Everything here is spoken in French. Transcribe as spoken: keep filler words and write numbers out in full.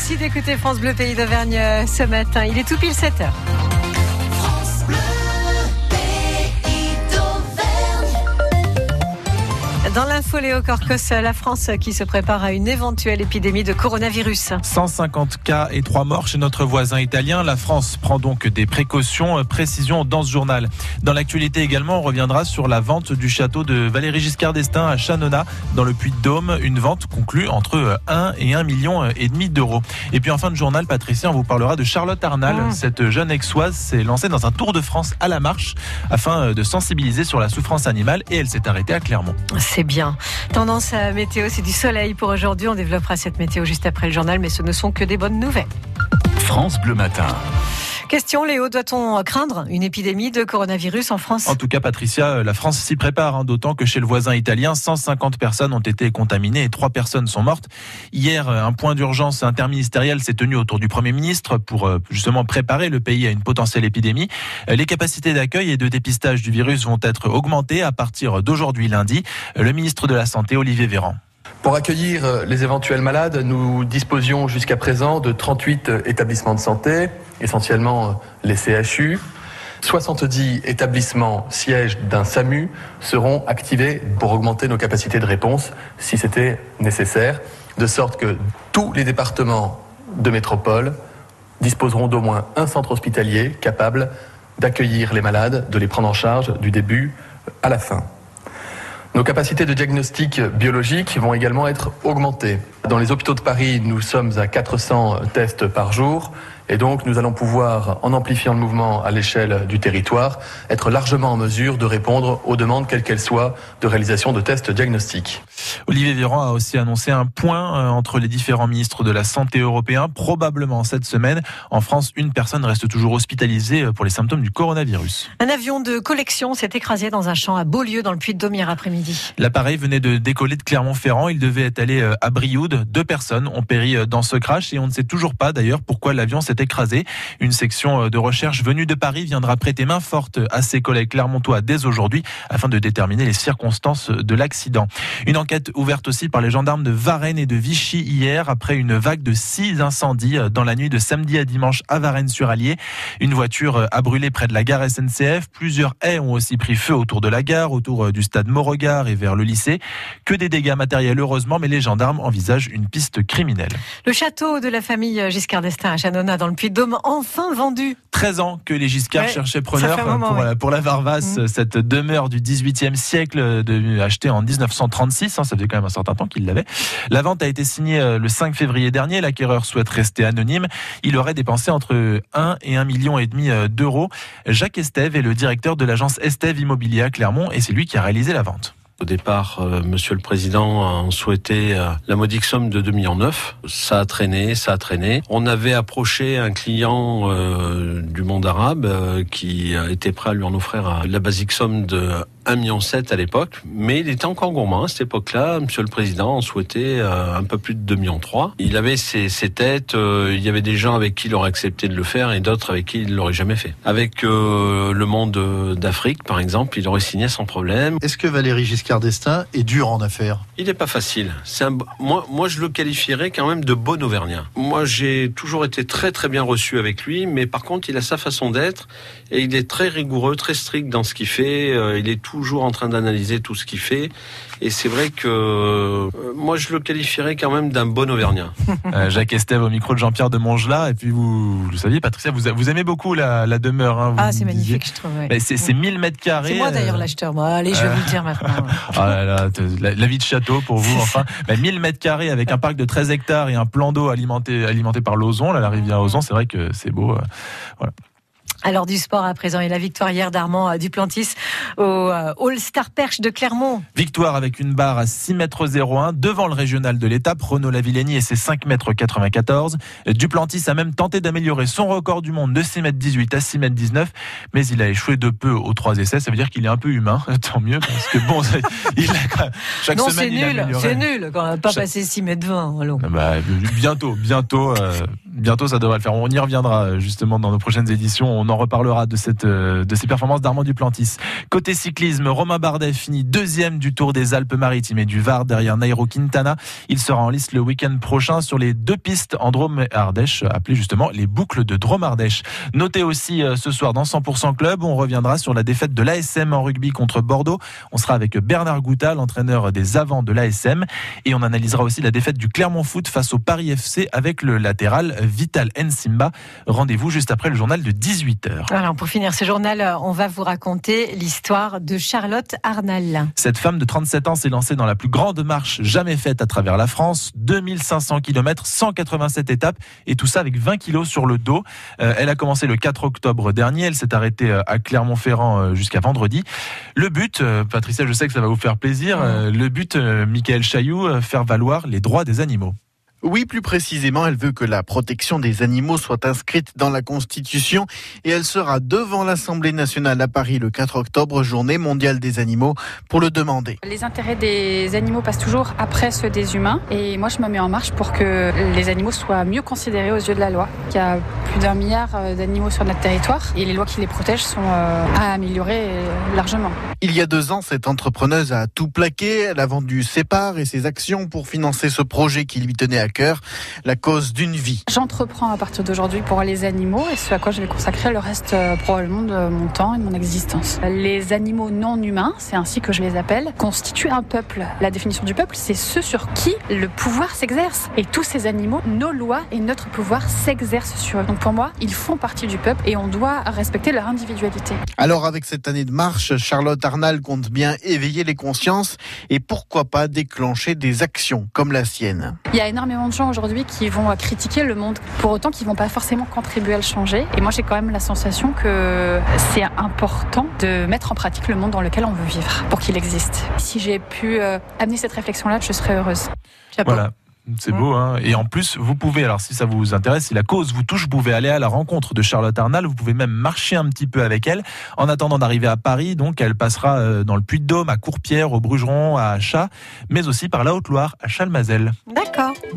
Merci d'écouter France Bleu Pays d'Auvergne ce matin. Il est tout pile sept heures. France Bleu Pays d'Auvergne. Dans l'info, Léo Corcos, la France qui se prépare à une éventuelle épidémie de coronavirus. cent cinquante cas et trois morts chez notre voisin italien. La France prend donc des précautions. Précision dans ce journal. Dans l'actualité également, on reviendra sur la vente du château de Valéry Giscard d'Estaing à Channona, dans le Puy-de-Dôme. Une vente conclue entre un et un million et demi d'euros. Et puis en fin de journal, Patricia, on vous parlera de Charlotte Arnal. Mmh. Cette jeune Aixoise s'est lancée dans un tour de France à la marche afin de sensibiliser sur la souffrance animale et elle s'est arrêtée à Clermont. C'est bien. Tendance à météo, c'est du soleil pour aujourd'hui. On développera cette météo juste après le journal, mais ce ne sont que des bonnes nouvelles. France Bleu Matin. Question, Léo, doit-on craindre une épidémie de coronavirus en France ? En tout cas, Patricia, la France s'y prépare, hein, d'autant que chez le voisin italien, cent cinquante personnes ont été contaminées et trois personnes sont mortes. Hier, un point d'urgence interministériel s'est tenu autour du Premier ministre pour justement préparer le pays à une potentielle épidémie. Les capacités d'accueil et de dépistage du virus vont être augmentées à partir d'aujourd'hui lundi. Le ministre de la Santé, Olivier Véran. Pour accueillir les éventuels malades, nous disposions jusqu'à présent de trente-huit établissements de santé, essentiellement les C H U. soixante-dix établissements sièges d'un SAMU seront activés pour augmenter nos capacités de réponse si c'était nécessaire, de sorte que tous les départements de métropole disposeront d'au moins un centre hospitalier capable d'accueillir les malades, de les prendre en charge du début à la fin. Nos capacités de diagnostic biologique vont également être augmentées. Dans les hôpitaux de Paris, nous sommes à quatre cents tests par jour. Et donc, nous allons pouvoir, en amplifiant le mouvement à l'échelle du territoire, être largement en mesure de répondre aux demandes, quelles qu'elles soient, de réalisation de tests diagnostiques. Olivier Véran a aussi annoncé un point entre les différents ministres de la Santé européens. Probablement cette semaine, en France, une personne reste toujours hospitalisée pour les symptômes du coronavirus. Un avion de collection s'est écrasé dans un champ à Beaulieu, dans le Puy-de-Dôme, hier après-midi. L'appareil venait de décoller de Clermont-Ferrand. Il devait être allé à Brioude. Deux personnes ont péri dans ce crash et on ne sait toujours pas d'ailleurs pourquoi l'avion s'est écrasé. Une section de recherche venue de Paris viendra prêter main forte à ses collègues clermontois dès aujourd'hui afin de déterminer les circonstances de l'accident. Une enquête ouverte aussi par les gendarmes de Varennes et de Vichy hier après une vague de six incendies dans la nuit de samedi à dimanche à Varennes-sur-Allier. Une voiture a brûlé près de la gare S N C F. Plusieurs haies ont aussi pris feu autour de la gare, autour du stade Mauregard et vers le lycée. Que des dégâts matériels heureusement, mais les gendarmes envisagent une piste criminelle. Le château de la famille Giscard d'Estaing à Channona dans le Puy-de-Dôme, enfin vendu. treize ans que les Giscard ouais, cherchaient preneur moment, pour, ouais. pour la Varvasse, mmh. cette demeure du dix-huitième siècle, de, achetée en dix-neuf cent trente-six, hein, ça faisait quand même un certain temps qu'il l'avait. La vente a été signée le cinq février dernier, l'acquéreur souhaite rester anonyme. Il aurait dépensé entre un et un million et demi d'euros. Jacques Estève est le directeur de l'agence Estève Immobilier à Clermont et c'est lui qui a réalisé la vente. Au départ, euh, Monsieur le Président a souhaité euh, la modique somme de deux virgule neuf millions. Ça a traîné, ça a traîné. On avait approché un client euh, du monde arabe euh, qui était prêt à lui en offrir euh, la basique somme de un virgule sept million à l'époque, mais il était encore gourmand à cette époque-là. Monsieur le Président en souhaitait euh, un peu plus de deux virgule trois millions. Il avait ses, ses têtes, euh, il y avait des gens avec qui il aurait accepté de le faire et d'autres avec qui il ne l'aurait jamais fait. Avec euh, le monde d'Afrique, par exemple, il aurait signé sans problème. Est-ce que Valéry Giscard d'Estaing est dur en affaires ? Il n'est pas facile. C'est un, moi, moi, je le qualifierais quand même de bon Auvergnat. Moi, j'ai toujours été très très bien reçu avec lui, mais par contre, il a sa façon d'être et il est très rigoureux, très strict dans ce qu'il fait. Euh, il est toujours en train d'analyser tout ce qu'il fait. Et c'est vrai que euh, moi, je le qualifierais quand même d'un bon Auvergnat. euh, Jacques Estève au micro de Jean-Pierre de Mongelat. Et puis, vous, vous le saviez, Patricia, vous, vous aimez beaucoup la, la demeure. Hein, ah, c'est magnifique, je trouve. Ouais. Ben, c'est, c'est mille mètres carrés. C'est moi d'ailleurs l'acheteur. Moi. Allez, je vais euh... vous le dire maintenant. Ah là là, la, la vie de château pour vous, enfin. Ben, mille mètres carrés avec un parc de treize hectares et un plan d'eau alimenté, alimenté par l'Ozon, là, la rivière Ozon. C'est vrai que c'est beau. Euh, voilà. Alors du sport à présent et la victoire hier d'Armand Duplantis au All-Star Perche de Clermont. Victoire avec une barre à six mètres zéro un devant le régional de l'étape, Renaud Lavillenie et ses cinq mètres quatre-vingt-quatorze. Duplantis a même tenté d'améliorer son record du monde de six mètres dix-huit à six mètres dix-neuf, mais il a échoué de peu aux trois essais. Ça veut dire qu'il est un peu humain, tant mieux, parce que bon, il a, chaque non, semaine c'est il a nul, amélioré. c'est nul, quand même, pas chaque... passer six mètres vingt. Allons. Bah, bientôt, bientôt, euh, Bientôt, ça devrait le faire. On y reviendra justement dans nos prochaines éditions. On en reparlera de cette de ces performances d'Armand Duplantis. Côté cyclisme, Romain Bardet finit deuxième du Tour des Alpes-Maritimes et du Var derrière Nairo Quintana. Il sera en lice le week-end prochain sur les deux pistes en Drôme et Ardèche, appelées justement les boucles de Drôme-Ardèche. Notez aussi ce soir dans cent pour cent Club, on reviendra sur la défaite de l'A S M en rugby contre Bordeaux. On sera avec Bernard Goutal, l'entraîneur des avants de l'A S M, et on analysera aussi la défaite du Clermont Foot face au Paris F C avec le latéral Vital Nsimba. Rendez-vous juste après le journal de dix-huit heures. Alors pour finir ce journal, on va vous raconter l'histoire de Charlotte Arnal. Cette femme de trente-sept ans s'est lancée dans la plus grande marche jamais faite à travers la France, deux mille cinq cents kilomètres, cent quatre-vingt-sept étapes, et tout ça avec vingt kilos sur le dos. Euh, elle a commencé le quatre octobre dernier, elle s'est arrêtée à Clermont-Ferrand jusqu'à vendredi. Le but, euh, Patricia, je sais que ça va vous faire plaisir, euh, le but, euh, Michael Chailloux, euh, faire valoir les droits des animaux. Oui, plus précisément, elle veut que la protection des animaux soit inscrite dans la Constitution et elle sera devant l'Assemblée nationale à Paris le quatre octobre, journée mondiale des animaux, pour le demander. Les intérêts des animaux passent toujours après ceux des humains et moi je me mets en marche pour que les animaux soient mieux considérés aux yeux de la loi. Il y a plus d'un milliard d'animaux sur notre territoire et les lois qui les protègent sont à améliorer largement. Il y a deux ans, cette entrepreneuse a tout plaqué. Elle a vendu ses parts et ses actions pour financer ce projet qui lui tenait à cœur, la cause d'une vie. J'entreprends à partir d'aujourd'hui pour les animaux et ce à quoi je vais consacrer le reste euh, probablement de mon temps et de mon existence. Les animaux non humains, c'est ainsi que je les appelle, constituent un peuple. La définition du peuple, c'est ceux sur qui le pouvoir s'exerce. Et tous ces animaux, nos lois et notre pouvoir s'exercent sur eux. Donc pour moi, ils font partie du peuple et on doit respecter leur individualité. Alors avec cette année de marche, Charlotte Arnal compte bien éveiller les consciences et pourquoi pas déclencher des actions comme la sienne. Il y a énormément de gens aujourd'hui qui vont critiquer le monde, pour autant qu'ils ne vont pas forcément contribuer à le changer. Et moi j'ai quand même la sensation que c'est important de mettre en pratique le monde dans lequel on veut vivre pour qu'il existe. Si j'ai pu euh, amener cette réflexion-là, je serais heureuse. Chapeau. Voilà. C'est beau, hein. Et en plus, vous pouvez, alors si ça vous intéresse, si la cause vous touche, vous pouvez aller à la rencontre de Charlotte Arnal, vous pouvez même marcher un petit peu avec elle. En attendant d'arriver à Paris, donc elle passera dans le Puy-de-Dôme, à Courpierre, au Brugeron, à Achat, mais aussi par la Haute-Loire, à Chalmazel. D'accord.